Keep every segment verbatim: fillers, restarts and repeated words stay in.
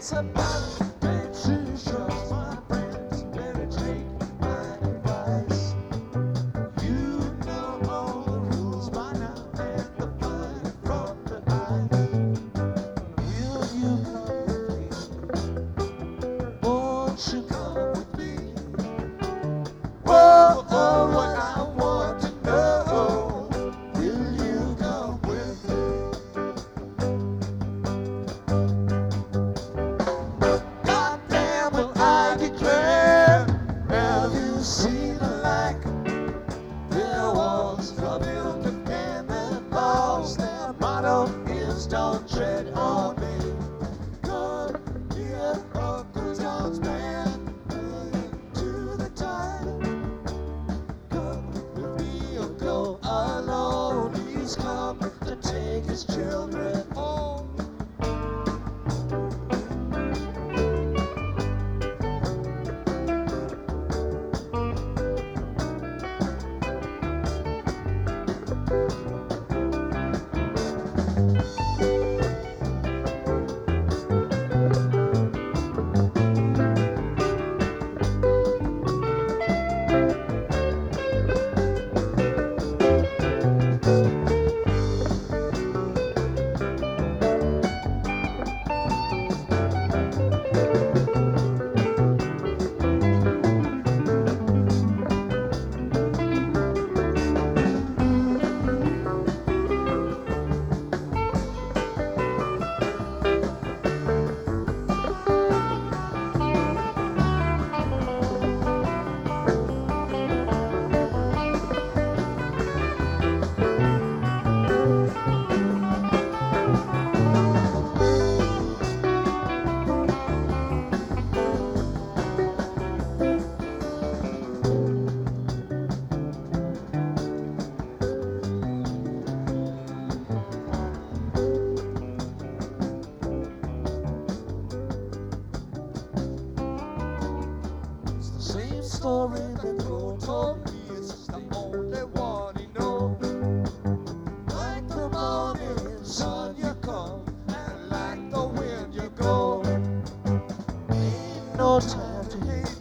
It's about decisions, my friends. Better take my advice. You know all the rules by now, and the fire from the ice. Will you come with me? Won't you come with me? Whoa, oh, what I want to know. Will you come with me? Goddamn, will I declare? Have you seen the like? Their walls are built to cannon balls. Their motto is don't tread on me. Come here, Uncle John's band, to the tide. Come with me or go alone. He's come to take his children home. It's the same story that you told me. It's the only one you know. Like the morning sun you come, and like the wind you go. Ain't no time to hate,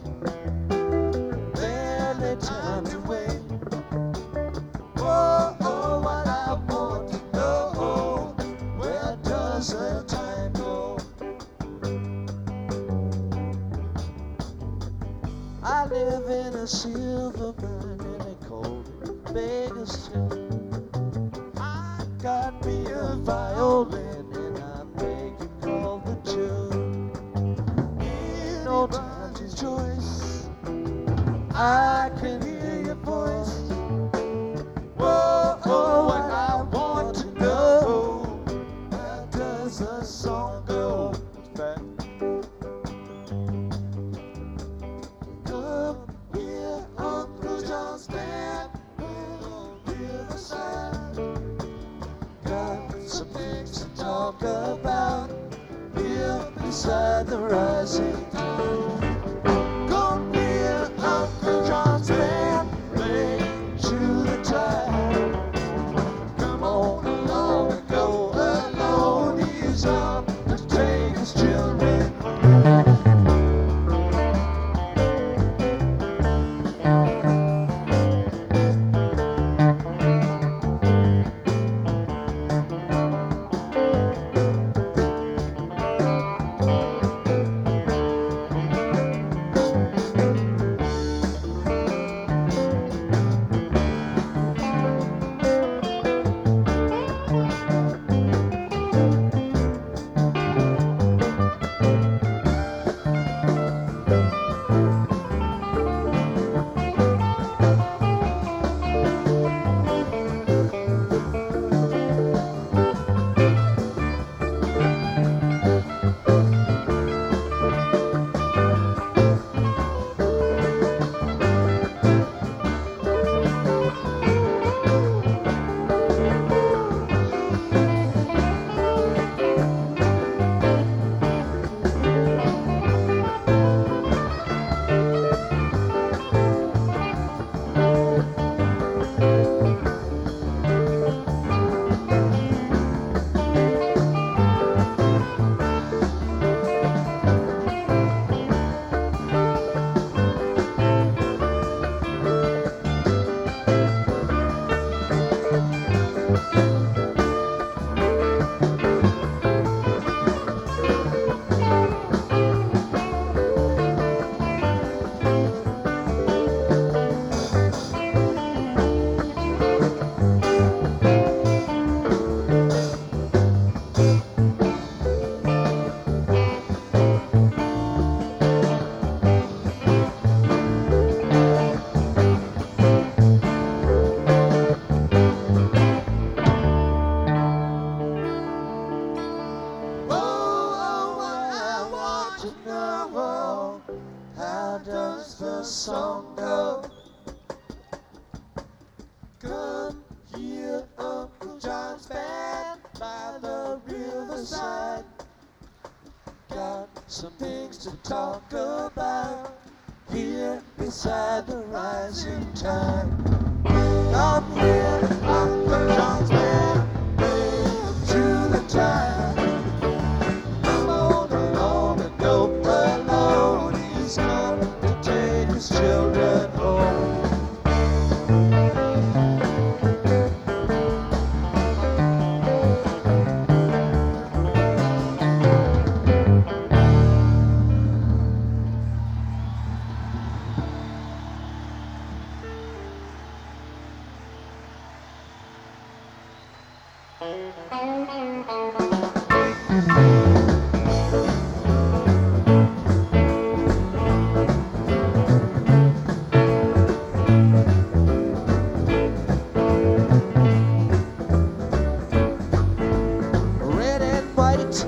barely time to wait. Whoa, oh, what I want to know. Where does the time go? I live in a silver mine in a cold Vegas town. I got me a violin and I make it call the tune. Ain't no time to choice, I can hear your voice. Whoa, oh, what I want to know. Where does the song go? Back. Come here, Uncle John's band, we'll hear the sound. Got some things to talk about here beside the rising tide. Come here, Uncle John's band, play to the tide. Come on along and go alone. He's up to take his children home. some things to talk about here beside the rising tide. Come here, Uncle John's man, to the tide. Come on along and go alone. He's come to take his children home. Red and white,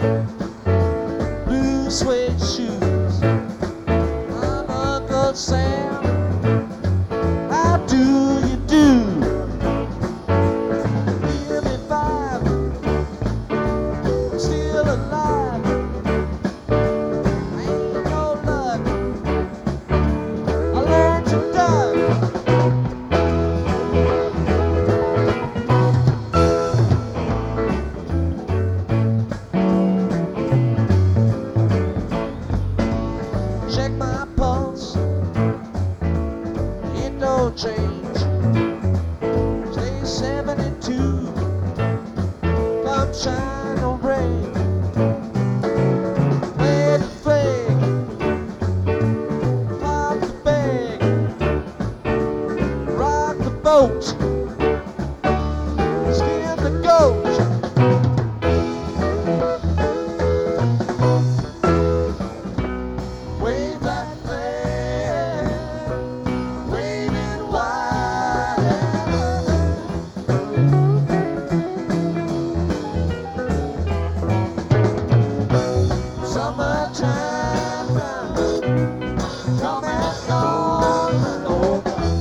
blue suede shoes. I'm Uncle Sam. How do you do? Give me five, I'm still alive. Ain't no luck, I learned to duck. Check my pulse, ain't no change. Stay seventy-two, come shine or rain. Play the flag, pop the bag, rock the boat, skin the goat. Wave that flag, waving wide. Summertime, come and gone, oh.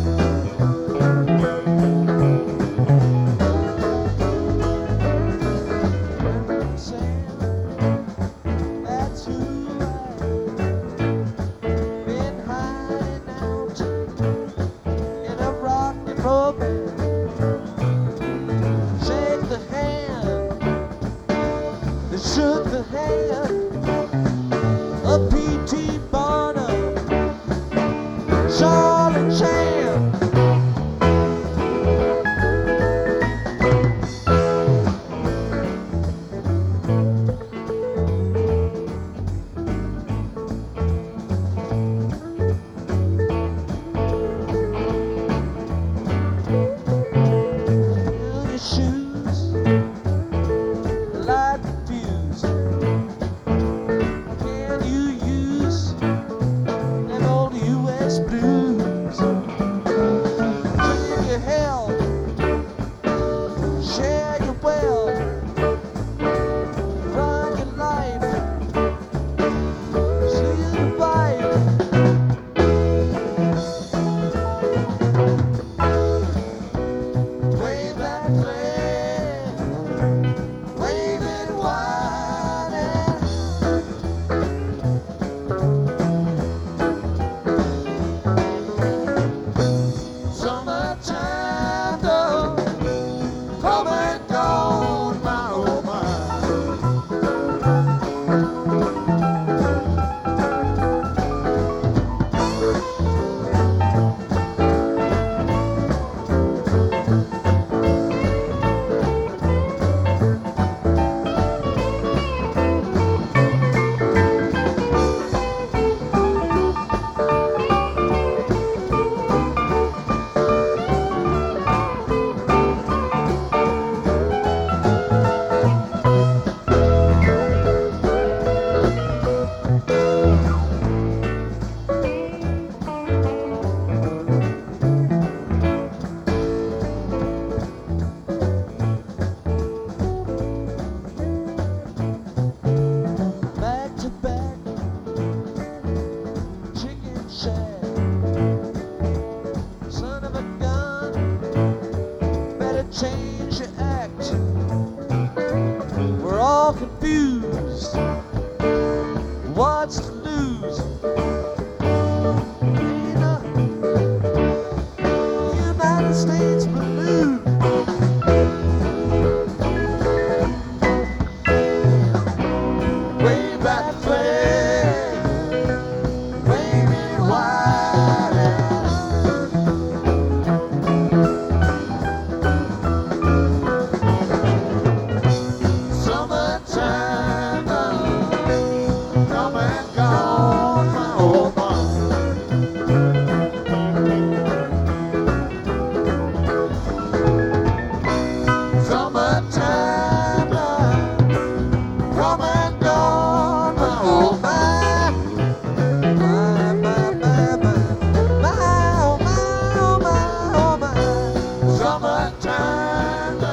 Sam, that's who I've been hiding out in a rock and roll band. Shake the hand that shook the hand of P T Barnum, Charlie Chan. Fill your shoes, light the fuse. Can you use them old U S blues? Give your help, share your wealth, run your life, see the fight. Wave that flag, wave it wide. Summertime, though, come and gone, my oh my. Back to back, chicken shack. Son of a gun, better change your act. We're all confused. find